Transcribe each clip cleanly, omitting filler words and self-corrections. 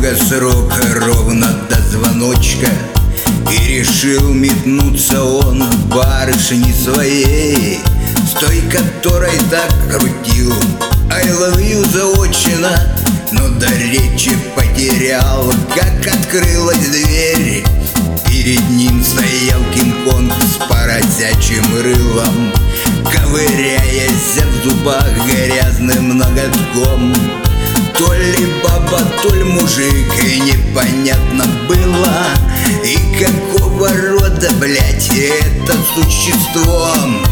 Только срок ровно до звоночка, и решил метнуться он к барышне своей, с той, которой так крутил I love you заочно, но до речи потерял, как открылась дверь. Перед ним стоял Кинг-Конг с поросячьим рылом, ковыряясь в зубах грязным ноготком. То ли баба, то ли мужик, и непонятно было, и какого рода, блядь, это существо.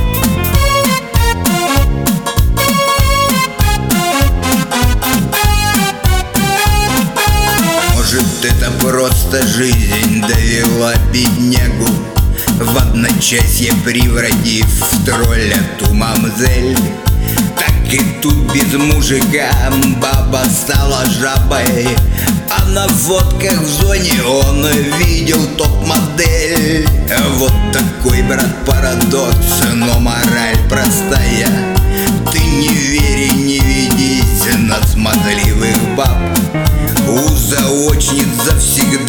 Может, это просто жизнь довела беднягу в одночасье, превратив в тролля ту мамзель. Так и тут без мужика баба стала жабой, а на фотках в зоне он видел топ-модель. Вот такой, брат, парадокс, но мораль простая: ты не верь и не ведись на смазливых баб. У заочниц завсегда